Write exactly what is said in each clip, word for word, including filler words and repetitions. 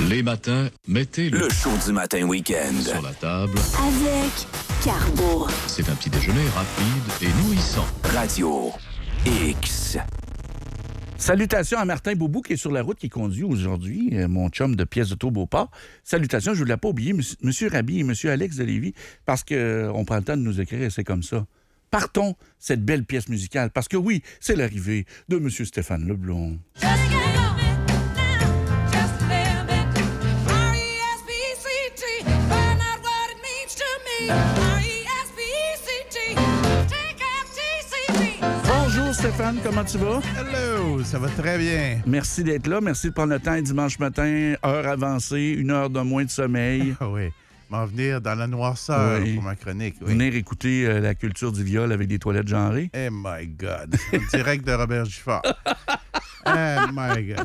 Les matins, mettez le, Le show du matin week-end. sur la table. Avec Carbo. C'est un petit déjeuner rapide et nourrissant. Radio X. Salutations à Martin Boubou qui est sur la route, qui conduit aujourd'hui, euh, mon chum de pièces d'auto Beauport. Salutations, je ne voulais pas oublier M. Monsieur Rabi et M. Alex de Lévis, parce qu'on euh, prend le temps de nous écrire et c'est comme ça. Partons cette belle pièce musicale, parce que oui, c'est l'arrivée de M. Stéphane Leblond. Bonjour Stéphane, comment tu vas? Hello, ça va très bien. Merci d'être là, merci de prendre le temps dimanche matin, heure avancée, une heure de moins de sommeil. Ah oui, m'en venir dans la noirceur Oui. pour ma chronique. Oui. Venir écouter euh, la culture du viol avec des toilettes genrées. Oh my God, direct de Robert Giffard. Oh my God.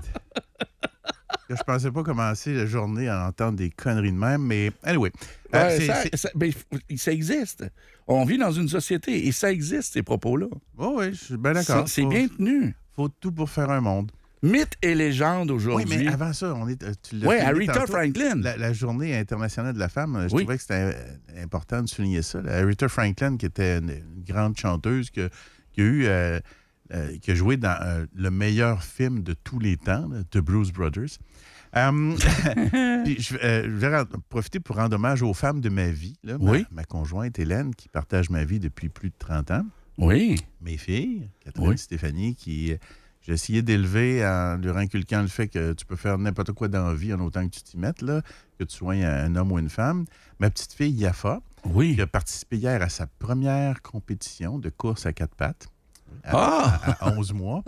Je pensais pas commencer la journée à entendre des conneries de même, mais anyway. Euh, Ouais, c'est- ça, c'est- ça- ben, ça existe. On vit dans une société et ça existe, ces propos-là. Oh oui, je suis bien C'est d'accord. c'est Faut- bien tenu. Faut tout pour faire un monde. Mythe et légende Oui, aujourd'hui. mais avant ça, on est. euh, Tu l'as Oui, filmé Aretha tantôt. Franklin. La, la journée internationale de la femme, je Oui. trouvais que c'était euh, important de souligner ça. La Aretha Franklin, qui était une, une grande chanteuse, que- qui a eu, euh, euh, qui a joué dans euh, le meilleur film de tous les temps, là, The Blues Brothers. Euh, puis je, euh, je vais rend- profiter pour rendre hommage aux femmes de ma vie. Là, ma, Oui. ma conjointe Hélène, qui partage ma vie depuis plus de trente ans. Oui. Mes filles, Catherine Oui. et Stéphanie, qui euh, j'ai essayé d'élever en leur inculquant le fait que tu peux faire n'importe quoi dans la vie en autant que tu t'y mettes, là, que tu sois un homme ou une femme. Ma petite fille Yafa, Oui. qui a participé hier à sa première compétition de course à quatre pattes. À, Ah! à- à onze mois.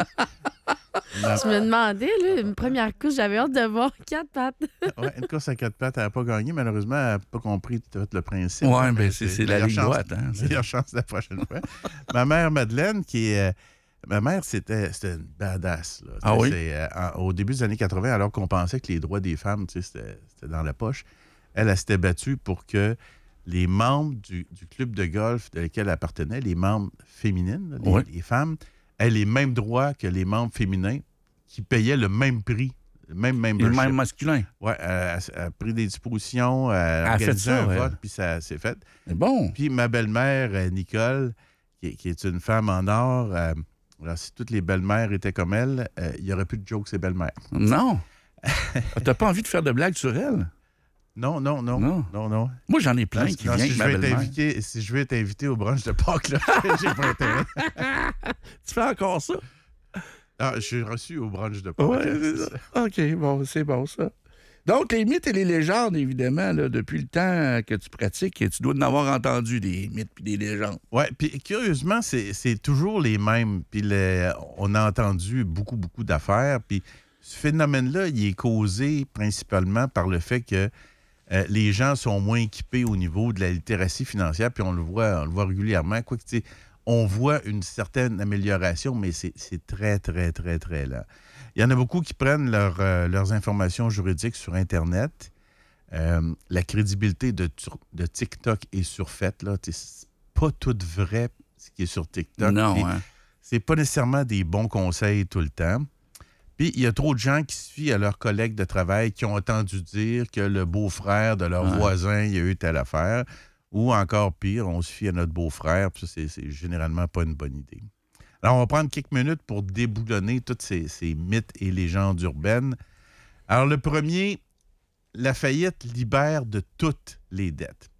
Ma- Je me demandais, là, une première couche, j'avais hâte de voir quatre pattes. ouais, une course à quatre pattes, elle n'a pas gagné. Malheureusement, elle n'a pas compris tout à fait le principe. Ouais, hein, ben, mais c'est- c'est la meilleure ligne chance- droite, hein, c'est- Meilleure chance la prochaine fois. Ma mère Madeleine, qui est. euh, ma mère, c'était c'était une badass. Là. Ah C'est- oui? c'est, euh, en- au début des années quatre-vingts, alors qu'on pensait que les droits des femmes, tu sais, c'était c'était dans la poche, elle, elle s'était battue pour que les membres du, du club de golf de lequel elle appartenait, les membres féminines, là, les, Oui. les femmes, aient les mêmes droits que les membres féminins qui payaient le même prix, le même Et le membership. même masculin. Ouais, elle, elle a pris des dispositions, elle a a fait organisé ça, un elle. vote, puis ça s'est fait. C'est bon. Puis ma belle-mère, euh, Nicole, qui, est- qui est une femme en or, euh, alors si toutes les belles-mères étaient comme elle, euh, il n'y aurait plus de jokes, ces belles-mères. Non. T'as pas envie de faire de blagues sur elle? Non, non, non, Non. non, non. Moi, j'en ai plein Non, qui non, viennent si, avec je ma veux être belle-mère. invité, si je veux être invité au brunch de Pâques, là, j'ai pas intérêt. Tu fais encore ça? Ah, je suis reçu au brunch de Pâques. Oui, là, c'est c'est ça. ça. OK, bon, c'est bon, ça. Donc, les mythes et les légendes, évidemment, là, depuis le temps que tu pratiques, tu dois en avoir entendu des mythes et des légendes. Oui, puis curieusement, c'est c'est toujours les mêmes. Puis les- on a entendu beaucoup, beaucoup d'affaires. Puis ce phénomène-là, il est causé principalement par le fait que euh, les gens sont moins équipés au niveau de la littératie financière. Puis on le voit, on le voit régulièrement. Quoi que, tu sais, on voit une certaine amélioration, mais c'est c'est très, très, très, très lent. Il y en a beaucoup qui prennent leur, euh, leurs informations juridiques sur Internet. Euh, la crédibilité de, tur- de TikTok est surfaite. Là. Tu sais, c'est pas tout vrai ce qui est sur TikTok. Non, Puis hein? c'est pas nécessairement des bons conseils tout le temps. Puis il y a trop de gens qui se fient à leurs collègues de travail qui ont entendu dire que le beau-frère de leur Ouais. voisin, il y a eu telle affaire. Ou encore pire, on se fie à notre beau-frère. Puis ça, c'est, c'est généralement pas une bonne idée. Alors, on va prendre quelques minutes pour déboulonner tous ces, ces mythes et légendes urbaines. Alors, le premier, la faillite libère de toutes les dettes.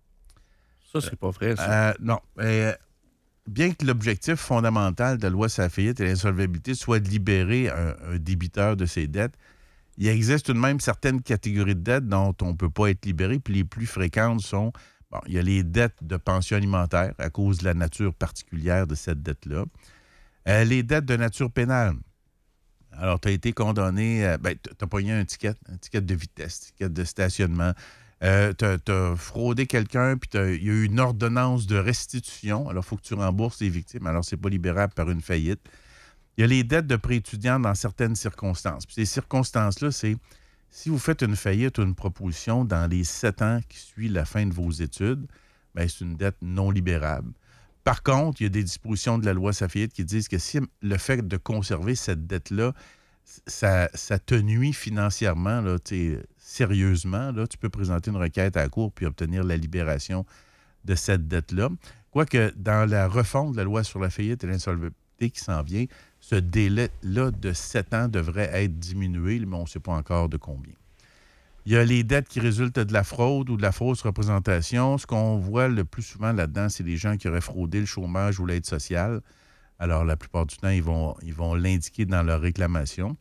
Ça, c'est pas vrai, ça. Euh, non. Euh, bien que l'objectif fondamental de la loi sur la faillite et l'insolvabilité soit de libérer un, un débiteur de ses dettes, il existe tout de même certaines catégories de dettes dont on ne peut pas être libéré, puis les plus fréquentes sont, bon, il y a les dettes de pension alimentaire à cause de la nature particulière de cette dette-là. Euh, les dettes de nature pénale. Alors, tu as été condamné, euh, ben, tu as pogné un ticket, un ticket de vitesse, un ticket de stationnement. Euh, tu as fraudé quelqu'un, puis il y a eu une ordonnance de restitution. Alors, il faut que tu rembourses les victimes. Alors, c'est pas libérable par une faillite. Il y a les dettes de prêt étudiant dans certaines circonstances. Puis ces circonstances-là, c'est si vous faites une faillite ou une proposition dans les sept ans qui suivent la fin de vos études, bien, c'est une dette non libérable. Par contre, il y a des dispositions de la loi sur la faillite qui disent que si le fait de conserver cette dette-là ça, ça te nuit financièrement, là, sérieusement, là, tu peux présenter une requête à la Cour puis obtenir la libération de cette dette-là. Quoique, dans la refonte de la loi sur la faillite et l'insolvabilité qui s'en vient, ce délai-là de sept ans devrait être diminué, mais on ne sait pas encore de combien. Il y a les dettes qui résultent de la fraude ou de la fausse représentation. Ce qu'on voit le plus souvent là-dedans, c'est les gens qui auraient fraudé le chômage ou l'aide sociale. Alors, la plupart du temps, ils vont, ils vont l'indiquer dans leur réclamation.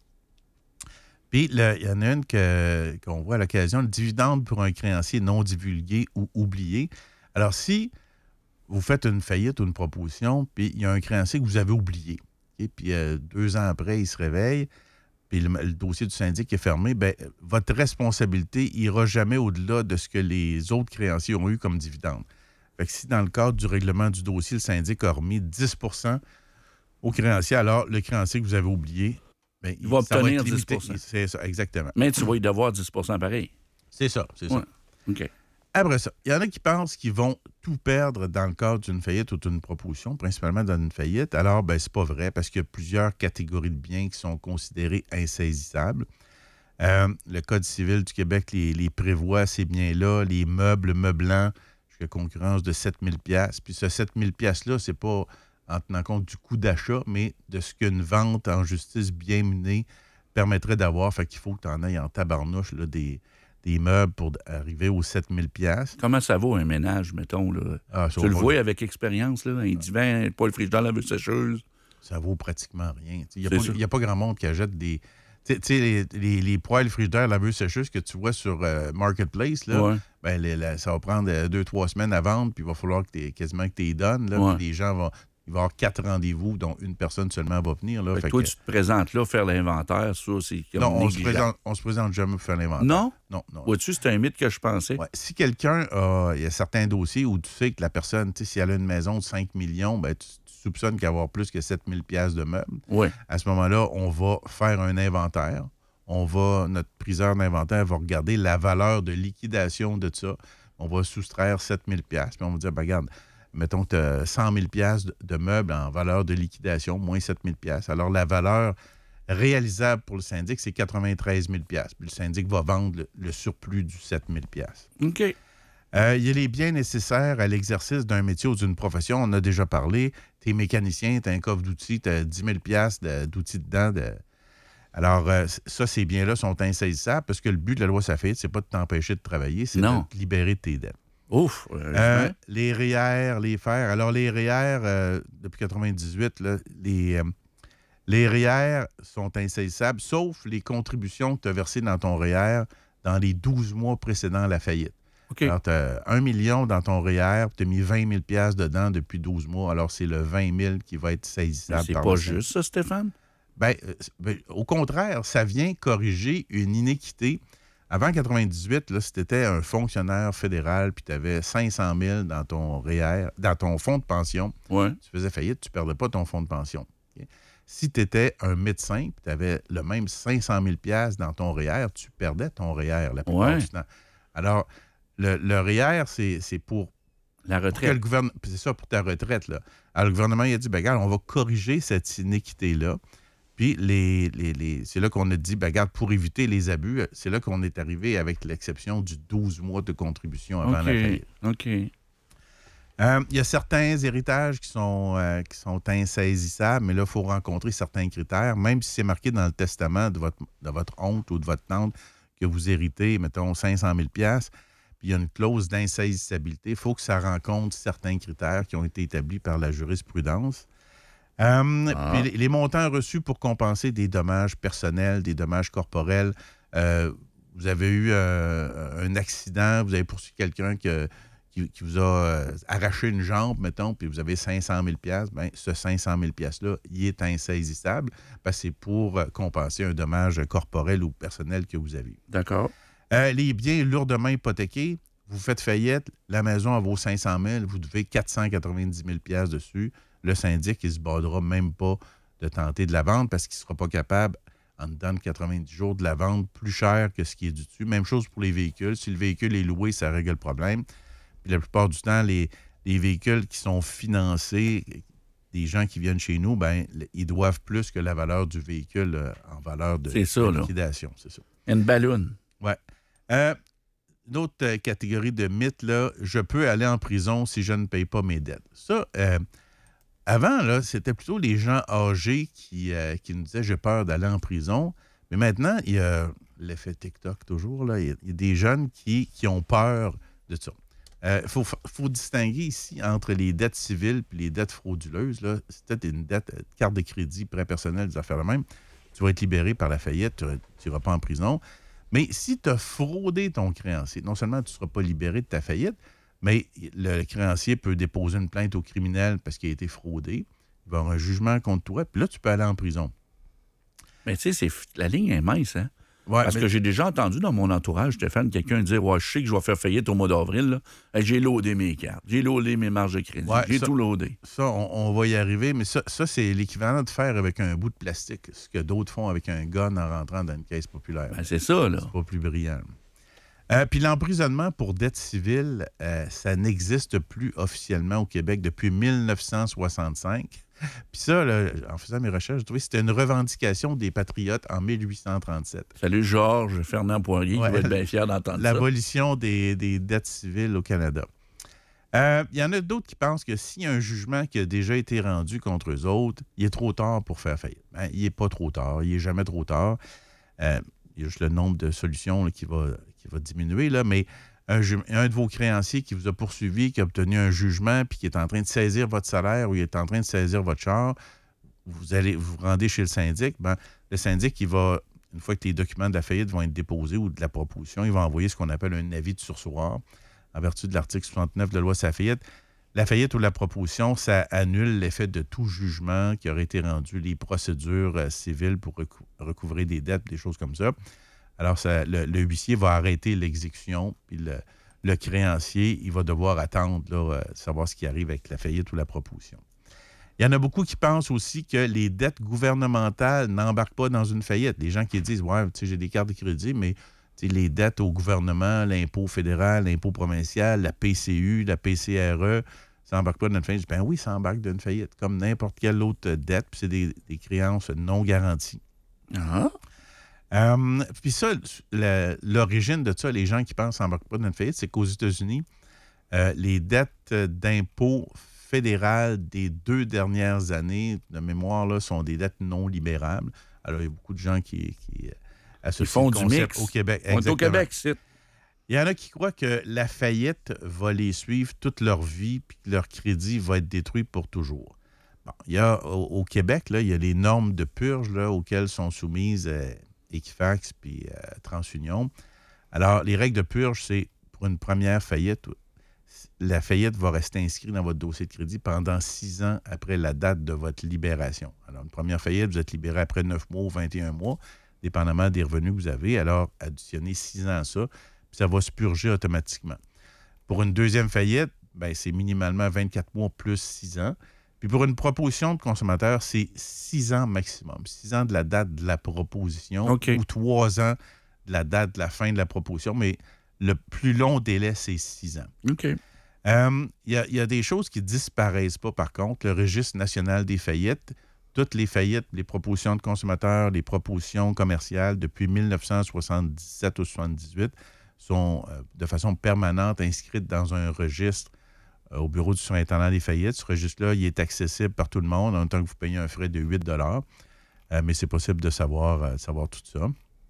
Puis, là, il y en a une que, qu'on voit à l'occasion, le dividende pour un créancier non divulgué ou oublié. Alors, si vous faites une faillite ou une proposition, puis il y a un créancier que vous avez oublié, okay? Puis euh, deux ans après, il se réveille, puis le, le dossier du syndic est fermé, bien, votre responsabilité n'ira jamais au-delà de ce que les autres créanciers ont eu comme dividende. Fait que si, dans le cadre du règlement du dossier, le syndic a remis dix pour cent au créancier, alors le créancier que vous avez oublié, bien, il va obtenir dix pour cent. C'est ça, exactement. Mais tu vas y devoir dix pour cent pareil. C'est ça, c'est ouais. ça. OK. Après ça, il y en a qui pensent qu'ils vont tout perdre dans le cadre d'une faillite ou d'une proposition, principalement dans une faillite. Alors, ben c'est pas vrai parce qu'il y a plusieurs catégories de biens qui sont considérés insaisissables. Euh, le Code civil du Québec les, les prévoit, ces biens-là, les meubles meublants, jusqu'à concurrence de sept mille dollars. Puis ce sept mille dollars-là, c'est pas en tenant compte du coût d'achat, mais de ce qu'une vente en justice bien menée permettrait d'avoir. Fait qu'il faut que tu en ailles en tabarnouche là, des... des meubles pour arriver aux sept mille dollars. Comment ça vaut un ménage, mettons? Là? Ah, tu le vois avec expérience, là, dans les divans, pas le frigidaire, la sécheuse. Ça vaut pratiquement rien. Il n'y a, a pas grand monde qui achète des... Tu sais, les, les, les poêles frigidaires, laveuse sécheuse que tu vois sur euh, Marketplace, là, ouais. ben, les, la, ça va prendre euh, deux, trois semaines à vendre, puis il va falloir que t'es, quasiment que tu les donnes. Là, ouais. Les gens vont... Il va y avoir quatre rendez-vous, dont une personne seulement va venir. Là, fait fait toi, que... tu te présentes là, faire l'inventaire, ça, c'est comme Non, on se, présente, on se présente jamais pour faire l'inventaire. Non? Non, non. Vois-tu, c'est un mythe que je pensais. Ouais. Si quelqu'un a... Il y a certains dossiers où tu sais que la personne, tu sais, si elle a une maison de cinq millions, ben, tu, tu soupçonnes qu'elle va avoir plus que sept mille dollars de meubles. Oui. À ce moment-là, on va faire un inventaire. On va... Notre priseur d'inventaire va regarder la valeur de liquidation de ça. On va soustraire sept mille dollars. Puis on va dire, ben, regarde, mettons que tu as cent mille dollars de meubles en valeur de liquidation, moins sept mille dollars. Alors, la valeur réalisable pour le syndic, c'est quatre-vingt-treize mille dollars. Puis le syndic va vendre le, le surplus du sept mille dollars. OK. Euh, il y a les biens nécessaires à l'exercice d'un métier ou d'une profession. On en a déjà parlé. Tu es mécanicien, tu as un coffre d'outils, tu as dix mille dollars de, d'outils dedans. De... Alors, euh, ça, ces biens-là sont insaisissables parce que le but de la loi Saffaire, c'est pas de t'empêcher de travailler, c'est non. de te libérer de tes dettes. Ouf! Euh, euh, les R E E R, les F E R. Alors, les R E E R, euh, depuis quatre-vingt-dix-huit, là, les, euh, les R E E R sont insaisissables, sauf les contributions que tu as versées dans ton R E E R dans les douze mois précédant la faillite. Okay. Alors, tu as un million dans ton R E E R, tu as mis vingt mille dollars dedans depuis douze mois. Alors, c'est le vingt mille qui va être saisissable. Mais c'est pas juste ça, Stéphane? Bien, euh, ben, au contraire, ça vient corriger une inéquité. Avant quatre-vingt-dix-huit, là, si tu étais un fonctionnaire fédéral puis tu avais cinq cent mille dans ton R E E R, dans ton fonds de pension, ouais. tu faisais faillite, tu ne perdais pas ton fonds de pension. Okay? Si tu étais un médecin puis tu avais le même cinq cent mille dollars dans ton R E E R, tu perdais ton R E E R la plupart ouais. du temps. Alors, le, le R E E R, c'est, c'est pour... La retraite. Pour que le gouvernement, c'est ça, pour ta retraite. Là. Alors, le gouvernement il a dit, ben regarde, on va corriger cette inéquité-là. Puis, les, les, les, c'est là qu'on a dit, ben, regarde, pour éviter les abus, c'est là qu'on est arrivé avec l'exception du douze mois de contribution avant okay. la faillite. OK. Euh, il y a certains héritages qui sont, euh, qui sont insaisissables, mais là, il faut rencontrer certains critères, même si c'est marqué dans le testament de votre, de votre oncle ou de votre tante que vous héritez, mettons, cinq cent mille dollars, puis il y a une clause d'insaisissabilité, il faut que ça rencontre certains critères qui ont été établis par la jurisprudence. Euh, ah. puis les, les montants reçus pour compenser des dommages personnels, des dommages corporels. Euh, vous avez eu euh, un accident, vous avez poursuivi quelqu'un qui, qui, qui vous a euh, arraché une jambe, mettons, puis vous avez cinq cent mille dollars. Bien, ce cinq cent mille dollars-là, il est insaisissable parce que c'est pour compenser un dommage corporel ou personnel que vous avez eu. D'accord. Euh, les biens lourdement hypothéqués, vous faites faillite, la maison elle vaut cinq cent mille, vous devez quatre cent quatre-vingt-dix mille dollars dessus. Le syndic, il ne se bordera même pas de tenter de la vendre parce qu'il ne sera pas capable, en dedans de quatre-vingt-dix jours, de la vendre plus cher que ce qui est du dessus. Même chose pour les véhicules. Si le véhicule est loué, ça règle le problème. Puis la plupart du temps, les, les véhicules qui sont financés, des gens qui viennent chez nous, ben, ils doivent plus que la valeur du véhicule euh, en valeur de, C'est ça, de là. liquidation. C'est ça. Une balloune. Ouais. Euh, une autre euh, catégorie de mythes, là, je peux aller en prison si je ne paye pas mes dettes. Ça, euh, avant, là, c'était plutôt les gens âgés qui, euh, qui nous disaient « j'ai peur d'aller en prison ». Mais maintenant, il y a l'effet TikTok toujours, là. Il y a, il y a des jeunes qui, qui ont peur de ça. Il euh, faut, faut distinguer ici entre les dettes civiles et les dettes frauduleuses. Là. Si tu as une dette, une carte de crédit, prêt personnel, des affaires de même, tu vas être libéré par la faillite, tu n'iras pas en prison. Mais si tu as fraudé ton créancier, non seulement tu ne seras pas libéré de ta faillite, mais le créancier peut déposer une plainte au criminel parce qu'il a été fraudé. Il va y avoir un jugement contre toi, puis là, tu peux aller en prison. Mais tu sais, la ligne est mince, hein? Ouais, Parce mais... que j'ai déjà entendu dans mon entourage, Stéphane, quelqu'un dire « Ouais, je sais que je vais faire faillite au mois d'avril. Là. J'ai loadé mes cartes, j'ai loadé mes marges de crédit, Ouais, j'ai ça, tout loadé. » Ça, on, on va y arriver, mais ça, ça c'est l'équivalent de faire avec un bout de plastique, ce que d'autres font avec un gun en rentrant dans une caisse populaire. Ben, c'est ça, là. C'est pas plus brillant. Euh, puis l'emprisonnement pour dette civile, euh, ça n'existe plus officiellement au Québec depuis mille neuf cent soixante-cinq. Puis ça, là, en faisant mes recherches, j'ai trouvé que c'était une revendication des Patriotes en mille huit cent trente-sept. Salut Georges Fernand Poirier, Ouais. qui va être bien fier d'entendre ça. L'abolition des, des dettes civiles au Canada. Il euh, y en a d'autres qui pensent que s'il y a un jugement qui a déjà été rendu contre eux autres, il est trop tard pour faire faillite. Ben, il n'est pas trop tard, il n'est jamais trop tard. Euh, il y a juste le nombre de solutions là, qui, va, qui va diminuer, là, mais un, un de vos créanciers qui vous a poursuivi, qui a obtenu un jugement, puis qui est en train de saisir votre salaire ou il est en train de saisir votre char, vous allez vous rendez chez le syndic, ben, le syndic, il va, une fois que les documents de la faillite vont être déposés ou de la proposition, il va envoyer ce qu'on appelle un avis de surseoir en vertu de l'article soixante-neuf de la loi sur la faillite. La faillite ou la proposition, ça annule l'effet de tout jugement qui aurait été rendu, les procédures euh, civiles pour recou- recouvrer des dettes, des choses comme ça. Alors, ça, le, le huissier va arrêter l'exécution, puis le, le créancier, il va devoir attendre, là, euh, savoir ce qui arrive avec la faillite ou la proposition. Il y en a beaucoup qui pensent aussi que les dettes gouvernementales n'embarquent pas dans une faillite. Des gens qui disent « Ouais, tu sais, j'ai des cartes de crédit, mais les dettes au gouvernement, l'impôt fédéral, l'impôt provincial, la P C U, la P C R E, ça n'embarque pas dans une faillite. » Ben oui, ça embarque dans une faillite, comme n'importe quelle autre dette, puis c'est des, des créances non garanties. Ah. Euh, puis ça, la, l'origine de ça, les gens qui pensent que ça n'embarque pas dans une faillite, c'est qu'aux États-Unis, euh, les dettes d'impôt fédéral des deux dernières années, de mémoire, là, sont des dettes non libérables. Alors, il y a beaucoup de gens qui, qui associent Ils font le du concept mix. au Québec. On est au Québec, c'est. Il y en a qui croient que la faillite va les suivre toute leur vie puis que leur crédit va être détruit pour toujours. Bon, il y a, au, au Québec, là, il y a les normes de purge là, auxquelles sont soumises euh, Equifax puis euh, TransUnion. Alors, les règles de purge, c'est pour une première faillite, la faillite va rester inscrite dans votre dossier de crédit pendant six ans après la date de votre libération. Alors, une première faillite, vous êtes libéré après neuf mois ou vingt et un mois, dépendamment des revenus que vous avez. Alors, additionnez six ans à ça, puis ça va se purger automatiquement. Pour une deuxième faillite, ben, c'est minimalement vingt-quatre mois plus six ans. Puis pour une proposition de consommateur, c'est six ans maximum. six ans de la date de la proposition OK. ou trois ans de la date de la fin de la proposition, mais le plus long délai, c'est six ans. OK. Il euh, y, y a des choses qui ne disparaissent pas, par contre. Le Registre national des faillites, toutes les faillites, les propositions de consommateurs, les propositions commerciales depuis mille neuf cent soixante-dix-sept ou soixante-dix-huit sont euh, de façon permanente inscrites dans un registre euh, au bureau du surintendant des faillites. Ce registre-là, il est accessible par tout le monde en tant que vous payez un frais de huit dollars. Euh, mais c'est possible de savoir, euh, savoir tout ça.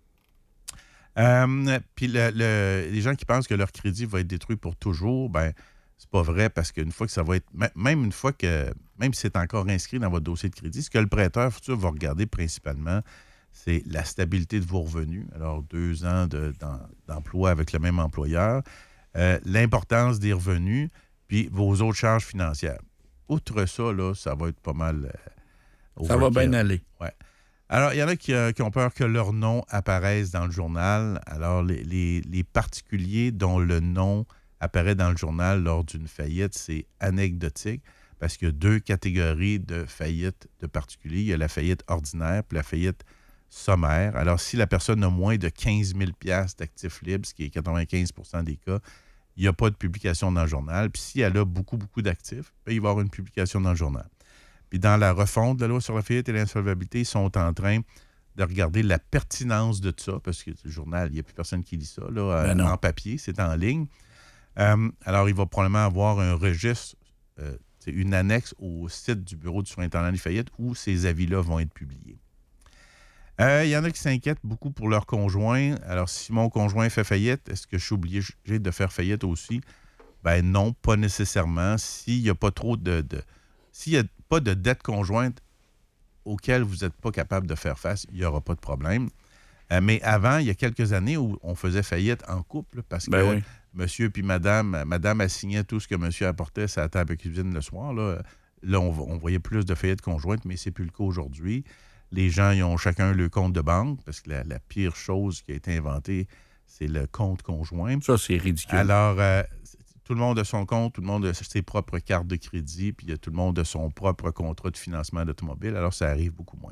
Euh, puis le, le, les gens qui pensent que leur crédit va être détruit pour toujours, ben c'est pas vrai parce qu'une fois que ça va être... Même une fois que... Même si c'est encore inscrit dans votre dossier de crédit, ce que le prêteur futur va regarder principalement, c'est la stabilité de vos revenus. Alors, deux ans de, dans, d'emploi avec le même employeur, euh, l'importance des revenus, puis vos autres charges financières. Outre ça, là, ça va être pas mal... Euh, ça va bien aller. Ouais. Alors, il y en a qui, euh, qui ont peur que leur nom apparaisse dans le journal. Alors, les, les, les particuliers dont le nom apparaît dans le journal lors d'une faillite, c'est anecdotique parce qu'il y a deux catégories de faillite de particuliers. Il y a la faillite ordinaire puis la faillite sommaire. Alors, si la personne a moins de quinze mille dollars d'actifs libres, ce qui est quatre-vingt-quinze pour cent des cas, il n'y a pas de publication dans le journal. Puis si elle a beaucoup, beaucoup d'actifs, bien, il va y avoir une publication dans le journal. Puis dans la refonte de la loi sur la faillite et l'insolvabilité, ils sont en train de regarder la pertinence de tout ça, parce que le journal, il n'y a plus personne qui lit ça là, Ben en papier, c'est en ligne. Euh, alors, il va probablement avoir un registre, euh, une annexe au site du bureau du surintendant des faillites où ces avis-là vont être publiés. Euh, il y en a qui s'inquiètent beaucoup pour leur conjoint. Alors, si mon conjoint fait faillite, est-ce que je suis obligé de faire faillite aussi? Ben non, pas nécessairement. S'il n'y a pas trop de... de s'il n'y a pas de dette conjointe auquel vous n'êtes pas capable de faire face, il n'y aura pas de problème. Euh, mais avant, il y a quelques années où on faisait faillite en couple parce que Ben oui. monsieur puis madame, madame assignait tout ce que monsieur apportait à la table de cuisine le soir. Là, là on, on voyait plus de faillites conjointes, mais c'est plus le cas aujourd'hui. Les gens, ils ont chacun le compte de banque parce que la, la pire chose qui a été inventée, c'est le compte conjoint. Ça, c'est ridicule. Alors, euh, tout le monde a son compte, tout le monde a ses propres cartes de crédit, puis tout le monde a son propre contrat de financement d'automobile. Alors, ça arrive beaucoup moins.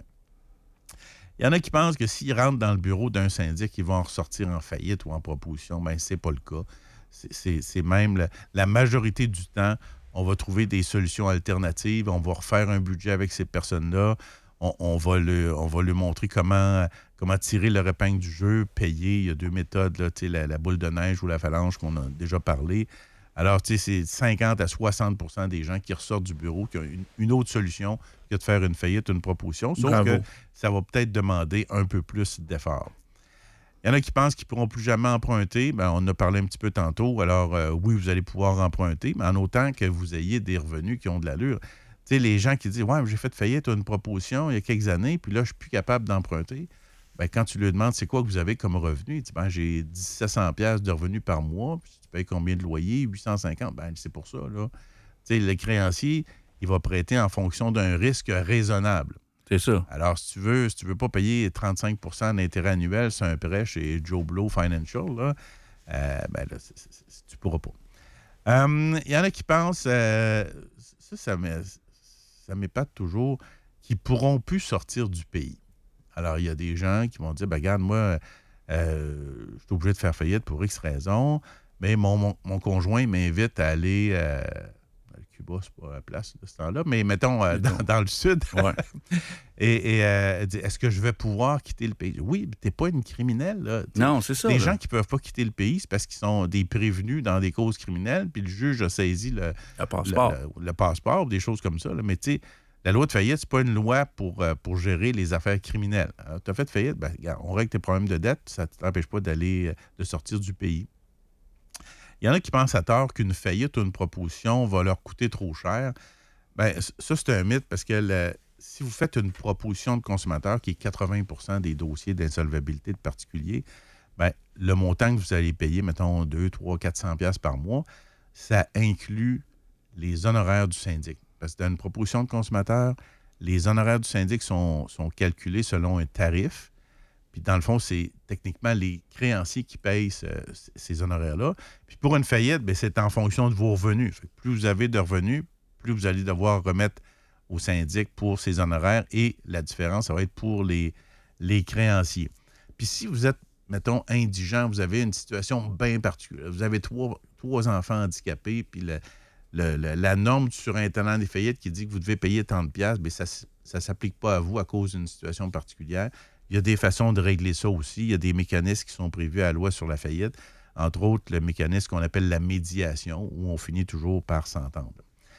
Il y en a qui pensent que s'ils rentrent dans le bureau d'un syndic, ils vont en ressortir en faillite ou en proposition. Bien, c'est pas le cas. C'est, c'est, c'est même la, la majorité du temps, on va trouver des solutions alternatives. On va refaire un budget avec ces personnes-là. On, on, va, le, on va lui montrer comment, comment tirer leur épingle du jeu, payer. Il y a deux méthodes, là, la, la boule de neige ou la phalange qu'on a déjà parlé. Alors, tu sais, c'est cinquante à soixante pour cent des gens qui ressortent du bureau qui ont une, une autre solution que de faire une faillite, une proposition. Sauf Bravo. que ça va peut-être demander un peu plus d'efforts. Il y en a qui pensent qu'ils ne pourront plus jamais emprunter. Bien, on en a parlé un petit peu tantôt. Alors, euh, oui, vous allez pouvoir emprunter, mais en autant que vous ayez des revenus qui ont de l'allure. Tu sais, les gens qui disent « Ouais, j'ai fait faillite, une proposition il y a quelques années, puis là, je ne suis plus capable d'emprunter. » Bien, quand tu lui demandes c'est quoi que vous avez comme revenu, il dit ben, j'ai mille sept cents dollars de revenus par mois, puis tu payes combien de loyer? huit cent cinquante. Ben, c'est pour ça, là. Tu sais, le créancier, il va prêter en fonction d'un risque raisonnable. C'est ça. Alors, si tu veux, si tu veux pas payer trente-cinq pour cent d'intérêt annuel sur un prêt chez Joe Blow Financial, là, euh, ben là, c'est, c'est, c'est, tu pourras pas. Il euh, y en a qui pensent, euh, ça, ça, m'é, ça m'épate toujours, qu'ils pourront plus sortir du pays. Alors, il y a des gens qui vont dire, ben, regarde, moi, euh, je suis obligé de faire faillite pour X raisons, mais mon, mon, mon conjoint m'invite à aller euh, à Cuba, c'est pas la place de ce temps-là, mais mettons euh, dans, dans le sud. Ouais. et et euh, dit, est-ce que je vais pouvoir quitter le pays? Oui, mais t'es pas une criminelle, là. T'sais, non, c'est ça. Les là. gens qui peuvent pas quitter le pays, c'est parce qu'ils sont des prévenus dans des causes criminelles, puis le juge a saisi le, Le passeport. le, le, le passeport, des choses comme ça. Là. Mais tu sais, la loi de faillite, c'est pas une loi pour, euh, pour gérer les affaires criminelles. Tu as fait faillite, ben, regarde, on règle tes problèmes de dette, ça ne t'empêche pas d'aller, de sortir du pays. Il y en a qui pensent à tort qu'une faillite ou une proposition va leur coûter trop cher. Bien, ça, c'est un mythe parce que le, si vous faites une proposition de consommateur qui est quatre-vingts pour cent des dossiers d'insolvabilité de particuliers, bien, le montant que vous allez payer, mettons deux, trois, quatre cents dollars par mois, ça inclut les honoraires du syndic. Parce que dans une proposition de consommateur, les honoraires du syndic sont, sont calculés selon un tarif. Puis dans le fond, c'est techniquement les créanciers qui payent ce, ces honoraires-là. Puis pour une faillite, bien, c'est en fonction de vos revenus. Fait que plus vous avez de revenus, plus vous allez devoir remettre au syndic pour ces honoraires. Et la différence, ça va être pour les, les créanciers. Puis si vous êtes, mettons, indigent, vous avez une situation bien particulière. Vous avez trois, trois enfants handicapés, puis le Le, le, la norme du surintendant des faillites qui dit que vous devez payer tant de piastres, bien, ça ne s'applique pas à vous à cause d'une situation particulière. Il y a des façons de régler ça aussi. Il y a des mécanismes qui sont prévus à la loi sur la faillite. Entre autres, le mécanisme qu'on appelle la médiation, où on finit toujours par s'entendre.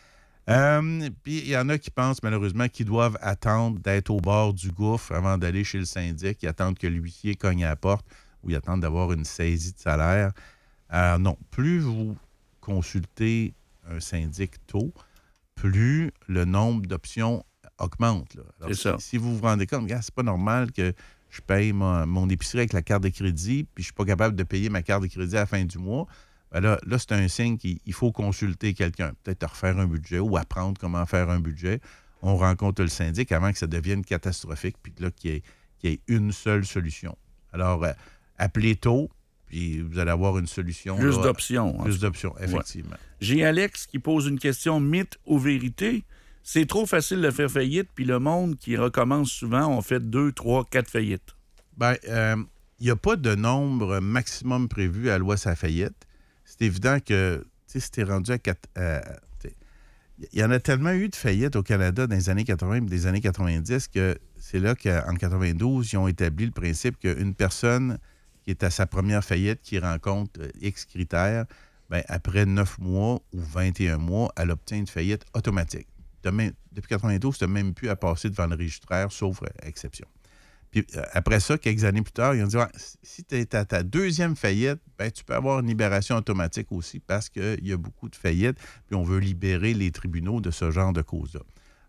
Euh, puis, il y en a qui pensent, malheureusement, qu'ils doivent attendre d'être au bord du gouffre avant d'aller chez le syndic. Ils attendent que l'huissier cogne à la porte ou ils attendent d'avoir une saisie de salaire. Alors, non. Plus vous consultez un syndic tôt, plus le nombre d'options augmente. Là. Alors, c'est ça. Si, si vous vous rendez compte, c'est pas normal que je paye mon, mon épicerie avec la carte de crédit, puis je suis pas capable de payer ma carte de crédit à la fin du mois, ben là, là, c'est un signe qu'il faut consulter quelqu'un. Peut-être refaire un budget ou apprendre comment faire un budget. On rencontre le syndic avant que ça devienne catastrophique, puis là, qu'il y ait, qu'il y ait une seule solution. Alors, euh, appelez tôt, puis vous allez avoir une solution. Plus là, d'options. Plus d'options, effectivement. Ouais. J'ai Alex qui pose une question, mythe ou vérité? C'est trop facile de faire faillite, puis le monde qui recommence souvent, on fait deux, trois, quatre faillites. Bien, il euh, n'y a pas de nombre maximum prévu à la loi sur la faillite. C'est évident que, tu sais, si tu es rendu à quatre... Euh, il y en a tellement eu de faillites au Canada dans les années quatre-vingts et des années quatre-vingt-dix que c'est là qu'en quatre-vingt-douze, ils ont établi le principe qu'une personne qui est à sa première faillite, qui rencontre X critères, bien, après neuf mois ou vingt et un mois, elle obtient une faillite automatique. Même, depuis quatre-vingt-douze, tu n'as même plus à passer devant le registraire, sauf exception. Puis euh, après ça, quelques années plus tard, ils ont dit ouais, si tu es à ta deuxième faillite, ben, tu peux avoir une libération automatique aussi parce qu'il y a beaucoup de faillites, puis on veut libérer les tribunaux de ce genre de causes-là.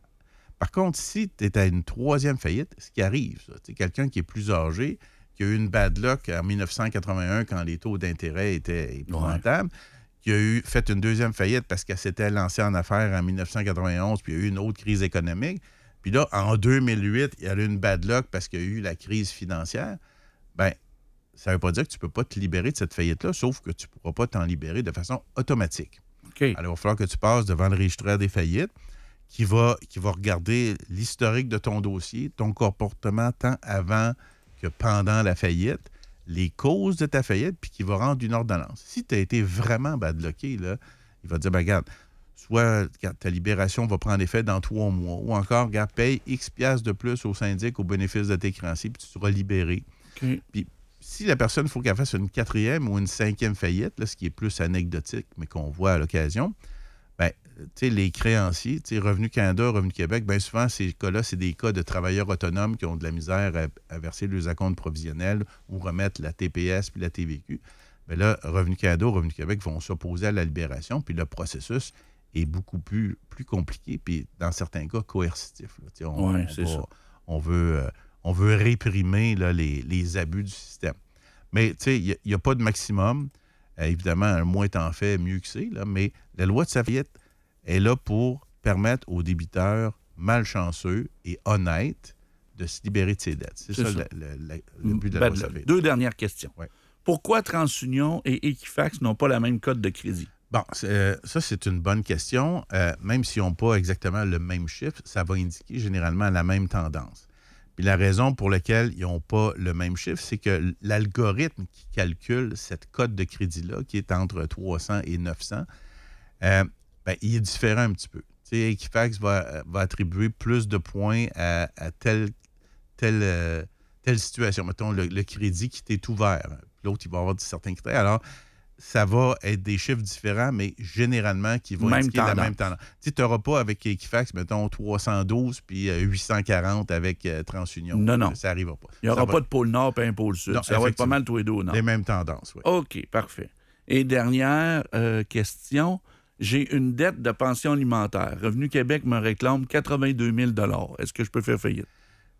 Par contre, si tu es à une troisième faillite, ce qui arrive, ça, quelqu'un qui est plus âgé, qui a eu une bad luck en dix-neuf cent quatre-vingt-un quand les taux d'intérêt étaient épouvantables, ouais. qui a eu fait une deuxième faillite parce qu'elle s'était lancée en affaires en dix-neuf cent quatre-vingt-onze, puis il y a eu une autre crise économique. Puis là, en deux mille huit, il y a eu une bad luck parce qu'il y a eu la crise financière. Bien, ça ne veut pas dire que tu ne peux pas te libérer de cette faillite-là, sauf que tu ne pourras pas t'en libérer de façon automatique. Okay. Alors, il va falloir que tu passes devant le registraire des faillites qui va, qui va regarder l'historique de ton dossier, ton comportement tant avant que pendant la faillite, les causes de ta faillite, puis qui va rendre une ordonnance. Si tu as été vraiment badlocké, là, il va te dire, ben, regarde, soit regarde, ta libération va prendre effet dans trois mois, ou encore, regarde, paye X piastres de plus au syndic au bénéfice de tes créanciers, puis tu seras libéré. Okay. Puis, si la personne, il faut qu'elle fasse une quatrième ou une cinquième faillite, là, ce qui est plus anecdotique, mais qu'on voit à l'occasion, bien, tu sais, les créanciers, tu sais, Revenu Canada, Revenu Québec, bien souvent, ces cas-là, c'est des cas de travailleurs autonomes qui ont de la misère à, à verser leurs acomptes provisionnels ou remettre la T P S puis la T V Q. Bien là, Revenu Canada, Revenu Québec vont s'opposer à la libération, puis le processus est beaucoup plus, plus compliqué, puis dans certains cas, coercitif. Là. On, ouais, on, c'est va, ça. On veut, euh, on veut réprimer là, les, les abus du système. Mais, tu sais, il n'y a, a pas de maximum. Euh, évidemment, moins t'en fais, mieux que c'est, là, mais la loi de sa faillite est là pour permettre aux débiteurs malchanceux et honnêtes de se libérer de ses dettes. C'est, c'est ça, ça. Le, le, le but de la loi de sa faillite. Deux dernières questions. Ouais. Pourquoi TransUnion et Equifax n'ont pas la même cote de crédit? Bon, euh, ça, c'est une bonne question. Euh, même s'ils n'ont pas exactement le même chiffre, ça va indiquer généralement la même tendance. Puis la raison pour laquelle ils n'ont pas le même chiffre, c'est que l'algorithme qui calcule cette cote de crédit-là, qui est entre trois cents et neuf cents, euh, ben, il est différent un petit peu. Tu sais, Equifax va, va attribuer plus de points à, à telle, telle, euh, telle situation. Mettons, le, le crédit qui t'est ouvert. L'autre, il va avoir certains critères. Alors, ça va être des chiffres différents, mais généralement qui vont même indiquer tendance. la même tendance. Tu n'auras pas avec Equifax, mettons, trois cent douze puis euh, huit cent quarante avec euh, TransUnion. Non, non. Ça n'arrivera pas. Il n'y aura ça pas va... de pôle nord et un pôle sud. Non, ça va être pas mal tous les deux au nord. Les mêmes tendances, oui. OK, parfait. Et dernière euh, question. J'ai une dette de pension alimentaire. Revenu Québec me réclame quatre-vingt-deux mille dollars. Est-ce que je peux faire faillite?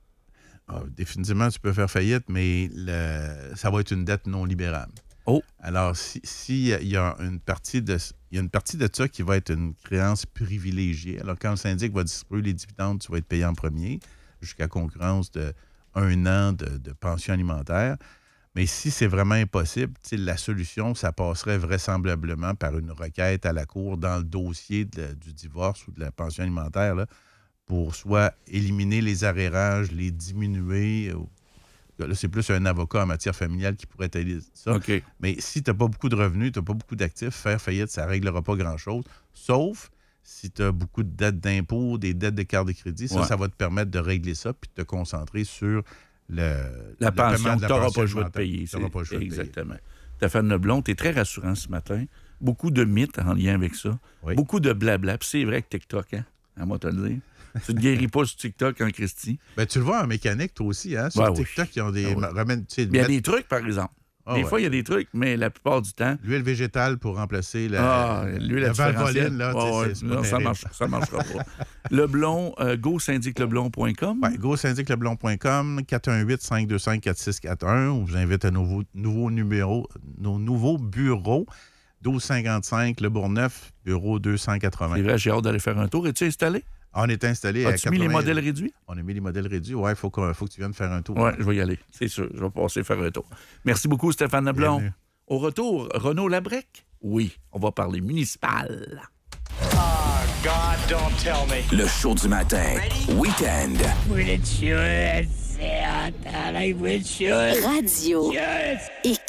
Ah, définitivement, tu peux faire faillite, mais le... ça va être une dette non libérable. Oh. Alors, s'il si y a une partie de il y a une partie de ça qui va être une créance privilégiée. Alors, quand le syndic va distribuer les dividendes, tu vas être payé en premier, jusqu'à concurrence de un an de, de pension alimentaire. Mais si c'est vraiment impossible, la solution, ça passerait vraisemblablement par une requête à la Cour dans le dossier de, du divorce ou de la pension alimentaire là, pour soit éliminer les arrérages, les diminuer. Là, c'est plus un avocat en matière familiale qui pourrait t'aider ça. Okay. Mais si tu n'as pas beaucoup de revenus, tu n'as pas beaucoup d'actifs, faire faillite, ça ne réglera pas grand-chose. Sauf si tu as beaucoup de dettes d'impôts, des dettes de carte de crédit. Ça, ouais. ça va te permettre de régler ça puis de te concentrer sur le, la le pension. Tu n'auras pas le choix de payer. Tu n'auras pas le choix de payer. Exactement. Stéphane Leblond, tu es très rassurant ce matin. Beaucoup de mythes en lien avec ça. Oui. Beaucoup de blabla. Puis c'est vrai que TikTok, hein, à moi te le dire. Tu ne guéris pas sur TikTok en Christie. Ben, tu le vois en mécanique, toi aussi. Hein? Sur ben, TikTok, oui. ils ont des... Ben, oui. remèdes, tu sais, il y a des trucs, par exemple. Ah, des ouais. fois, il y a des trucs, mais la plupart du temps... L'huile végétale pour remplacer la, ah, l'huile la valvoline, là, oh, c'est, c'est non, ça marche, ça ne marchera pas. Leblond, euh, go syndic leblond point com. Oui, go syndic leblond point com, quatre un huit, cinq deux cinq, quatre six quatre un. On vous invite à nos nouveaux numéros, nos nouveaux bureaux. douze cinquante-cinq, Le Bourgneuf, bureau deux cent quatre-vingts. C'est vrai, j'ai hâte d'aller faire un tour. Es-tu installé? On est installé As-tu à mis les modèles réduits? On a mis les modèles réduits. Oui, il faut, faut que tu viennes faire un tour. Oui, je vais y aller. C'est sûr. Je vais passer faire un tour. Merci beaucoup, Stéphane Leblond. Bienvenue. Au retour, Renaud Labrec? Oui, on va parler municipal. Oh, God, don't tell me. Le show du matin. Ready? Week-end. Radio.